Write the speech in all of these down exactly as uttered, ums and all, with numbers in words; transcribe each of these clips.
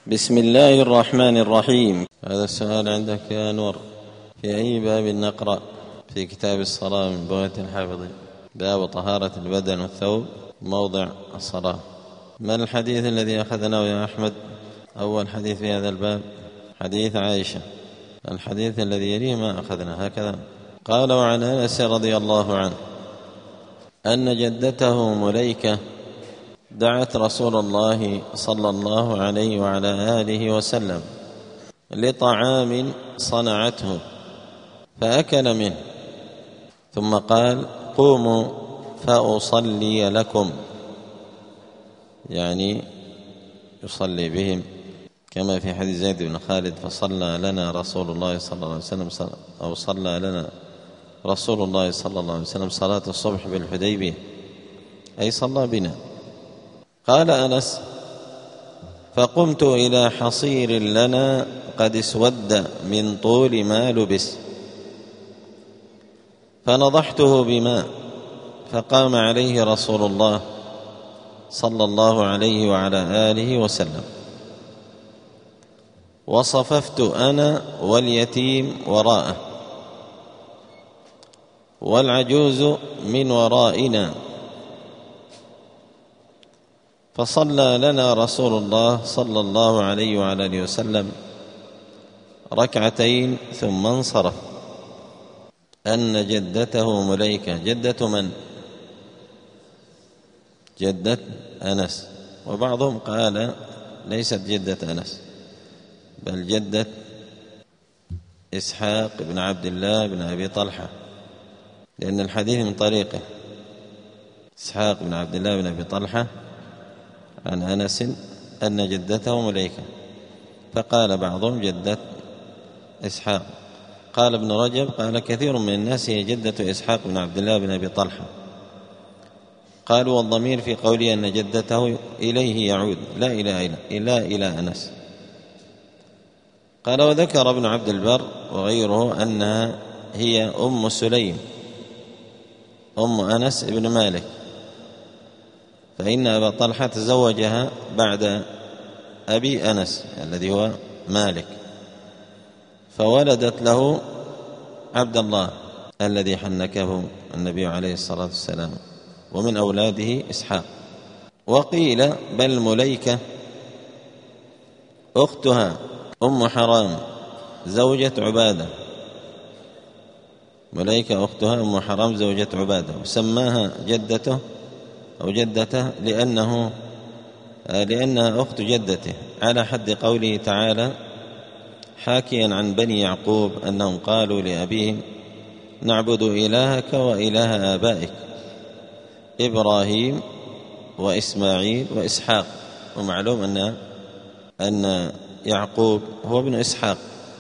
بسم الله الرحمن الرحيم. هذا السؤال عندك يا أنور: في أي باب نقرأ في كتاب الصلاة من بغية الحافظين؟ باب طهارة البدن والثوب موضع الصلاة. ما الحديث الذي أخذناه يا أحمد؟ أول حديث في هذا الباب حديث عائشة، الحديث الذي يليه ما أخذنا هكذا. قال: وعن أنس رضي الله عنه أن جدته مليكة دعت رسول الله صلى الله عليه وعلى آله وسلم لطعام صنعته فأكل منه، ثم قال: قوموا فأصلي لكم، يعني يصلي بهم، كما في حديث زيد بن خالد: فصلى لنا رسول الله صلى الله عليه وسلم أو صلى لنا رسول الله صلى الله عليه وسلم صلاة الصبح بالحديبية، أي صلى بنا. قال أنس: فقمت إلى حصير لنا قد اسود من طول ما لبس فنضحته بماء، فقام عليه رسول الله صلى الله عليه وعلى آله وسلم، وصففت أنا واليتيم وراءه والعجوز من ورائنا، فصلى لنا رسول الله صلى الله عليه وعلى آله وسلم ركعتين ثم انصرف. أن جدته مليكة، جدة من؟ جدة أنس، وبعضهم قال ليست جدة أنس بل جدة إسحاق بن عبد الله بن أبي طلحة، لأن الحديث من طريقه إسحاق بن عبد الله بن أبي طلحة عن أنس أن جدته مليكة، فقال بعضهم جدة إسحاق. قال ابن رجب: قال كثير من الناس هي جدة إسحاق بن عبد الله بن أبي طلحة. قالوا: والضمير في قوله أن جدته إليه يعود، لا إلى إلى إلى أنس. قال: وذكر ابن عبد البر وغيره أنها هي أم سليم أم أنس بن مالك، فإن أبا طلحة تزوجها بعد أبي أنس الذي هو مالك، فولدت له عبد الله الذي حنكه النبي عليه الصلاة والسلام، ومن أولاده إسحاق. وقيل بل مليكة أختها أم حرام زوجة عبادة، مليكة أختها أم حرام زوجة عبادة، وسماها جدته أو جدته لأنه لأنها أخت جدته، على حد قوله تعالى حاكيا عن بني يعقوب أنهم قالوا لأبيهم: نعبد إلهك وإله آبائك إبراهيم وإسماعيل وإسحاق. ومعلوم أن أن يعقوب هو ابن إسحاق،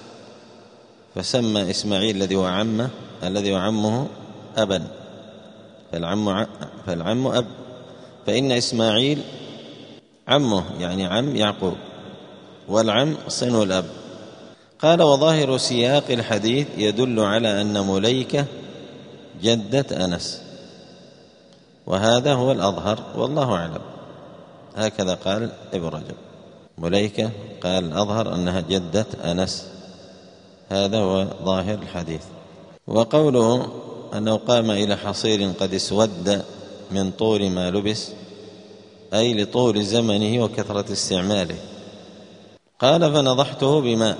فسمى إسماعيل الذي هو عمه الذي هو عمه أبا، فالعم فالعم أب، فإن إسماعيل عمه يعني عم يعقوب، والعم صنو الأب. قال: وظاهر سياق الحديث يدل على أن مليكة جدة أنس، وهذا هو الأظهر والله أعلم. هكذا قال ابن رجب، مليكة قال الأظهر أنها جدة أنس، هذا هو ظاهر الحديث. وقوله أنه قام إلى حصير قد اسود من طول ما لبس، أي لطول زمنه وكثرة استعماله. قال: فنضحته بماء.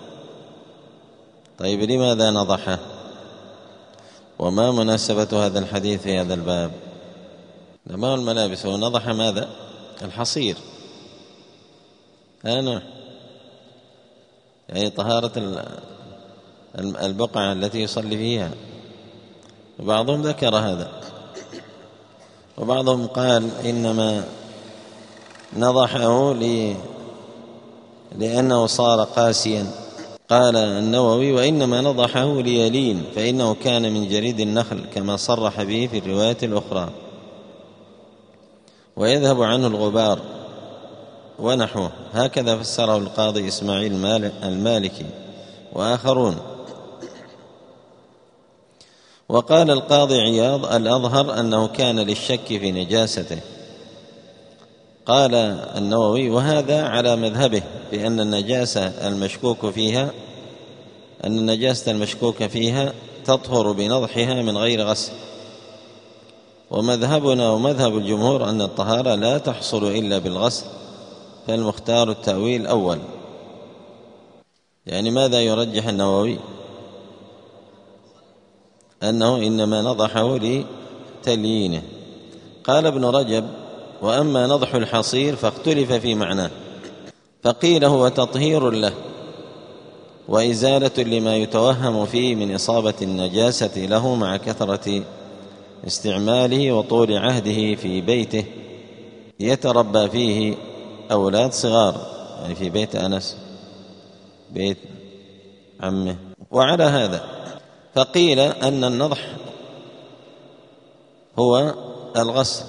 طيب، لماذا نضحه؟ وما مناسبة هذا الحديث في هذا الباب؟ لما الملابس، هو نضح ماذا؟ الحصير، أنا يعني طهارة البقعة التي يصلي فيها. وبعضهم ذكر هذا، وبعضهم قال إنما نضحه لي لأنه صار قاسيا. قال النووي: وإنما نضحه ليلين، فإنه كان من جريد النخل كما صرح به في الرواية الأخرى، ويذهب عنه الغبار ونحوه. هكذا فسره القاضي إسماعيل المالكي وآخرون. وقال القاضي عياض: الأظهر أنه كان للشك في نجاسته، قال النووي: وهذا على مذهبه بأن النجاسة المشكوك فيها أن النجاسة المشكوك فيها تطهر بنضحها من غير غسل، ومذهبنا ومذهب الجمهور أن الطهارة لا تحصل إلا بالغسل، فالمختار التأويل الأول. يعني ماذا يرجح النووي؟ أنه إنما نضحه لتليينه. قال ابن رجب: وأما نضح الحصير فاختلف في معناه، فقيل هو تطهير له وإزالة لما يتوهم فيه من إصابة النجاسة له مع كثرة استعماله وطول عهده في بيته يتربى فيه أولاد صغار، يعني في بيت أنس، بيت عمه. وعلى هذا فقيل أن النضح هو الغسل،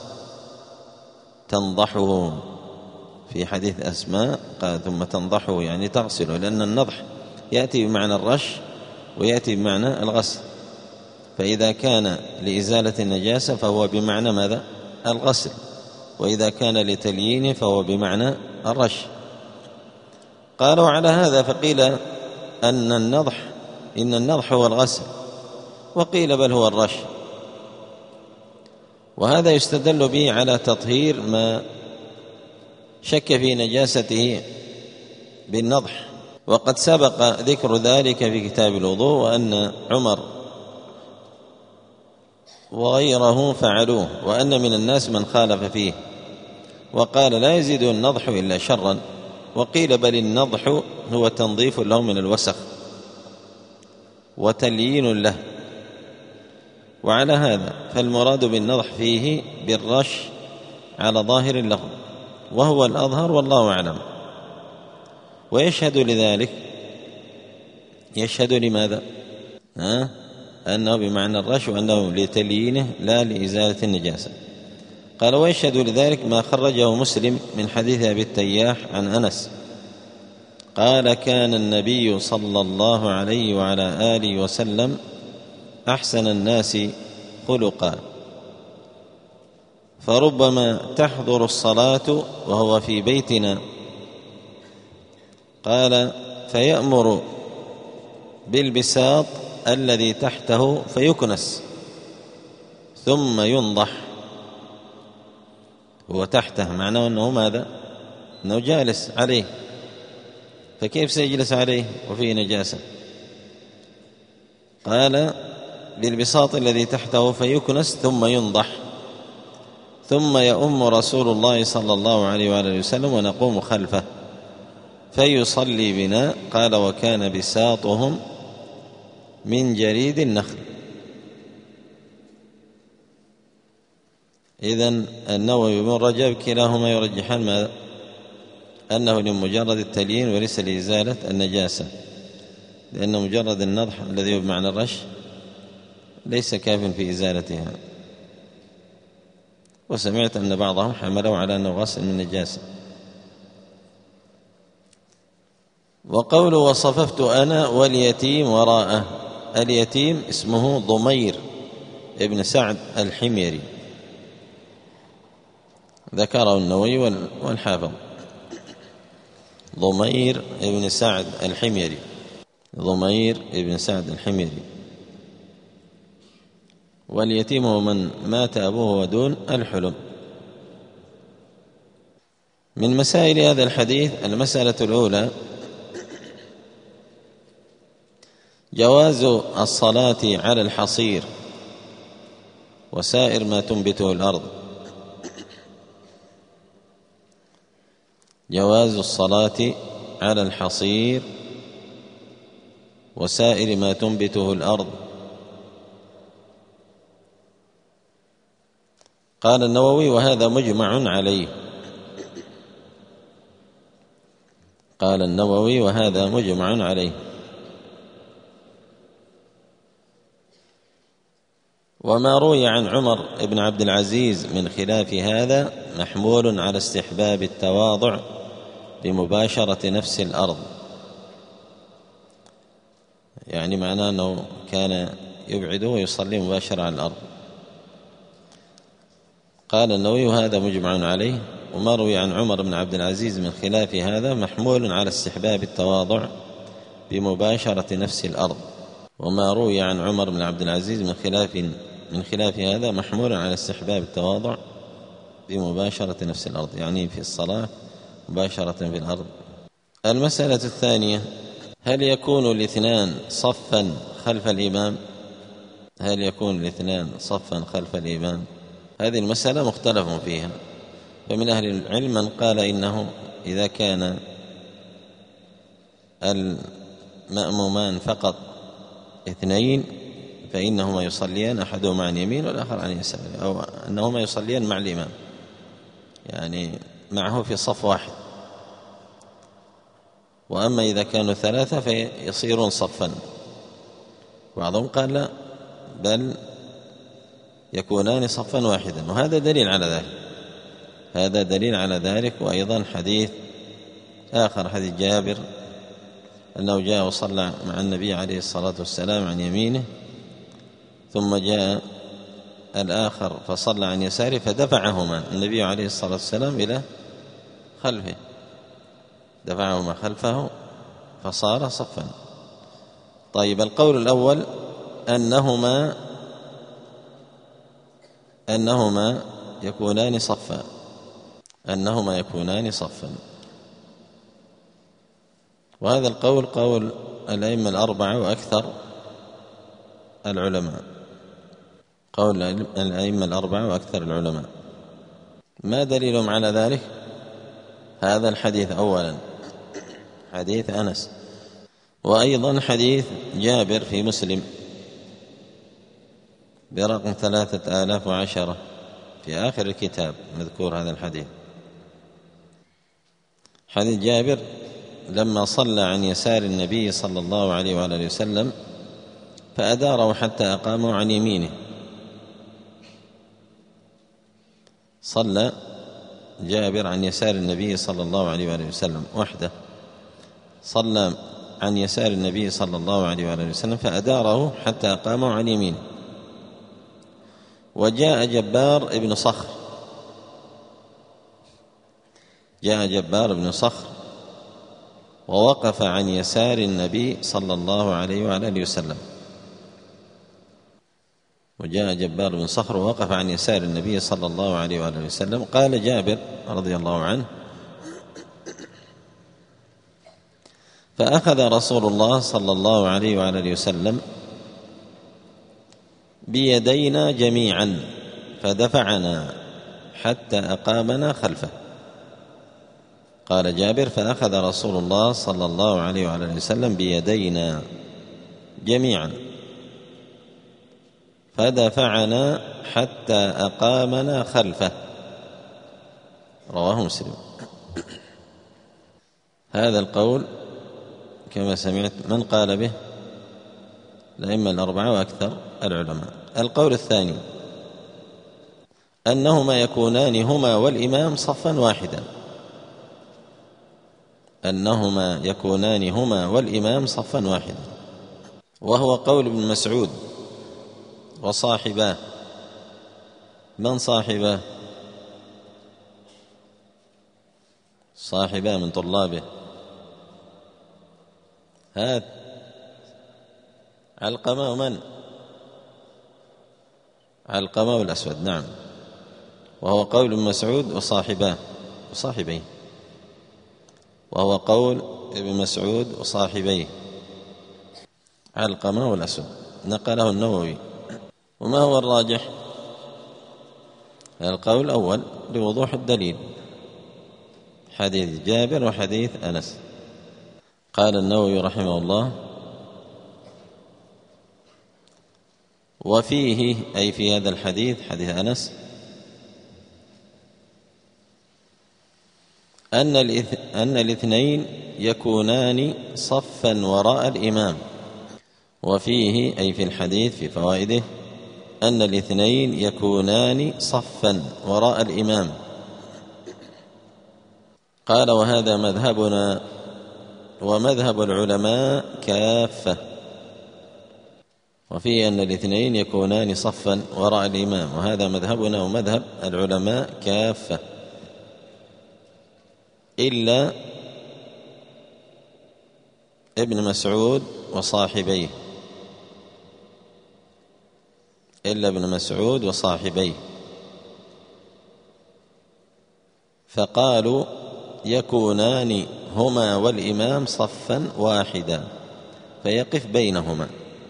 تنضحه في حديث أسماء قال: ثم تنضحه، يعني تغسله، لأن النضح يأتي بمعنى الرش ويأتي بمعنى الغسل، فإذا كان لإزالة النجاسة فهو بمعنى ماذا؟ الغسل، وإذا كان لتليينه فهو بمعنى الرش. قالوا على هذا فقيل أن النضح إن النضح هو الغسل، وقيل بل هو الرش. وهذا يستدل به على تطهير ما شك في نجاسته بالنضح، وقد سبق ذكر ذلك في كتاب الوضوء، وأن عمر وغيره فعلوه، وأن من الناس من خالف فيه وقال: لا يزيد النضح إلا شرا. وقيل بل النضح هو تنظيف له من الوسخ وتليين له. وعلى هذا فالمراد بالنضح فيه بالرش على ظاهر اللفظ، وهو الأظهر والله أعلم. ويشهد لذلك، يشهد لماذا؟ ها؟ أنه بمعنى الرش، وأنه لتليينه لا لإزالة النجاسة. قال: ويشهد لذلك ما خرجه مسلم من حديث أبي التياح عن أنس قال: كان النبي صلى الله عليه وعلى آله وسلم أحسن الناس خلقا، فربما تحضر الصلاة وهو في بيتنا، قال: فيأمر بالبساط الذي تحته فيكنس ثم ينضح. هو تحته معناه أنه ماذا؟ أنه جالس عليه، فكيف سيجلس عليه وفيه نجاسة؟ قال: بالبساط الذي تحته فيكنس ثم ينضح، ثم يؤم رسول الله صلى الله عليه وآله وسلم ونقوم خلفه فيصلي بنا. قال: وكان بساطهم من جريد النخل. إذن النووي وابن رجب كلاهما يرجحان ماذا؟ أنه لمجرد التليين وليس لإزالة النجاسة، لأن مجرد النضح الذي هو بمعنى الرش ليس كاف في إزالتها. وسمعت أن بعضهم حملوا على أنه غسل من النجاسة. وقوله: وصففت أنا واليتيم وراءه، اليتيم اسمه ضمير ابن سعد الحميري، ذكره النووي والحافظ. ضمير ابن سعد الحميري، ضمير ابن سعد الحميري. واليتيم هو من مات أبوه ودون الحلم. من مسائل هذا الحديث: المسألة الأولى جواز الصلاة على الحصير وسائر ما تنبته الأرض، جواز الصلاة على الحصير وسائر ما تنبته الأرض. قال النووي: وهذا مجمع عليه. قال النووي: وهذا مجمع عليه. وما روي عن عمر بن عبد العزيز من خلاف هذا محمول على استحباب التواضع بمباشرة نفس الأرض، يعني معناه أنه كان يبعد ويصلي مباشرة على الأرض. قال النووي: وهذا مجمع عليه، وما روي عن عمر بن عبد العزيز من خلاف هذا محمول على استحباب التواضع بمباشرة نفس الأرض. وما روي عن عمر بن عبد العزيز من خلاف من خلاف هذا محمول على استحباب التواضع بمباشرة نفس الأرض، يعني في الصلاة مباشرة في الأرض. المسألة الثانية: هل يكون الاثنان صفا خلف الإمام؟ هل يكون الاثنان صفا خلف الإمام؟ هذه المسألة مختلف فيها، فمن أهل العلم من قال إنه إذا كان المأمومان فقط اثنين فإنهما يصليان أحدهما عن يمين والآخر عن يسار، أو أنهما يصليان مع الإمام، يعني معه في صف واحد. وأما إذا كانوا ثلاثة فيصيرون صفا. بعضهم قال لا، بل يكونان صفا واحدا، وهذا دليل على ذلك هذا دليل على ذلك وأيضا حديث آخر، حديث جابر أنه جاء وصلى مع النبي عليه الصلاة والسلام عن يمينه، ثم جاء الآخر فصلى عن يساره فدفعهما النبي عليه الصلاة والسلام إلى خلفه، دفعهما خلفه فصار صفا. طيب، القول الأول أنهما أنهما يكونان صفا أنهما يكونان صفا وهذا القول قول الأئمة الأربعة وأكثر العلماء قول الأئمة الأربعة وأكثر العلماء. ما دليلهم على ذلك؟ هذا الحديث أولا، حديث أنس، وأيضا حديث جابر في مسلم برقم ثلاثة آلاف وعشرة في آخر الكتاب مذكور هذا الحديث. حديث جابر لما صلى عن يسار النبي صلى الله عليه وآله وسلم فأداره حتى أقامه عن يمينه. صلى جابر عن يسار النبي صلى الله عليه وآله وسلم وحده، صلى عن يسار النبي صلى الله عليه وآله وسلم فأداره حتى أقامه عن يمينه. وجاء جبار ابن صخر جاء جبار ابن صخر ووقف عن يسار النبي صلى الله عليه وآله وسلم وجاء جبار بن صخر ووقف عن يسار النبي صلى الله عليه وآله وسلم. قال جابر رضي الله عنه: فأخذ رسول الله صلى الله عليه وآله وسلم بيدينا جميعا فدفعنا حتى أقامنا خلفه. قال جابر: فأخذ رسول الله صلى الله عليه وآله وسلم بيدينا جميعا فدفعنا حتى أقامنا خلفه. رواه مسلم. هذا القول كما سمعت من قال به؟ الأئمة الأربعة وأكثر العلماء. القول الثاني أنهما يكونان هما والإمام صفا واحدا أنهما يكونان هما والإمام صفا واحدا وهو قول ابن مسعود وصاحباه. من صاحباه؟ صاحباه من طلابه. هات علقمة ومن؟ علقمة والأسود، نعم. وهو قول ابن مسعود وصاحباه وصاحبيه وهو قول ابن مسعود وصاحبيه علقمة والأسود، نقله النووي. وما هو الراجح؟ القول الأول لوضوح الدليل، حديث جابر وحديث أنس. قال النووي رحمه الله: وفيه أي في هذا الحديث حديث أنس أن أن الاثنين يكونان صفا وراء الإمام. وفيه أي في الحديث في فوائده أن الاثنين يكونان صفا وراء الإمام. قال: وهذا مذهبنا ومذهب العلماء كافة. وفيه أن الاثنين يكونان صفا وراء الإمام، وهذا مذهبنا ومذهب العلماء كافة. إلا ابن مسعود وصاحبيه إلا ابن مسعود وصاحبيه فقالوا يكونان هما والإمام صفا واحدا فيقف بينهما.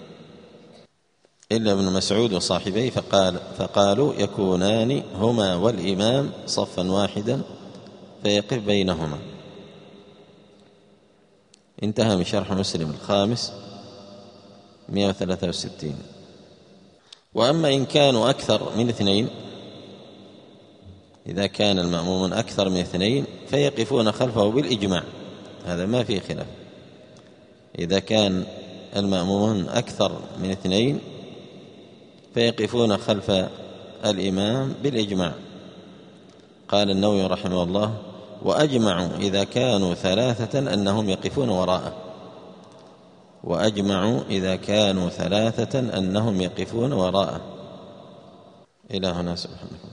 إلا ابن مسعود وصاحبيه فقال فقالوا يكونان هما والإمام صفا واحدا فيقف بينهما. انتهى من شرح مسلم الخامس مئة وثلاثة وستين. وأما إن كانوا أكثر من اثنين، إذا كان المأموم أكثر من اثنين فيقفون خلفه بالإجماع، هذا ما فيه خلاف. إذا كان المأمومون أكثر من اثنين فيقفون خلف الإمام بالإجماع. قال النووي رحمه الله: وأجمعوا إذا كانوا ثلاثة أنهم يقفون وراءه وأجمعوا إذا كانوا ثلاثة أنهم يقفون وراءه. إلى هنا سبحانه.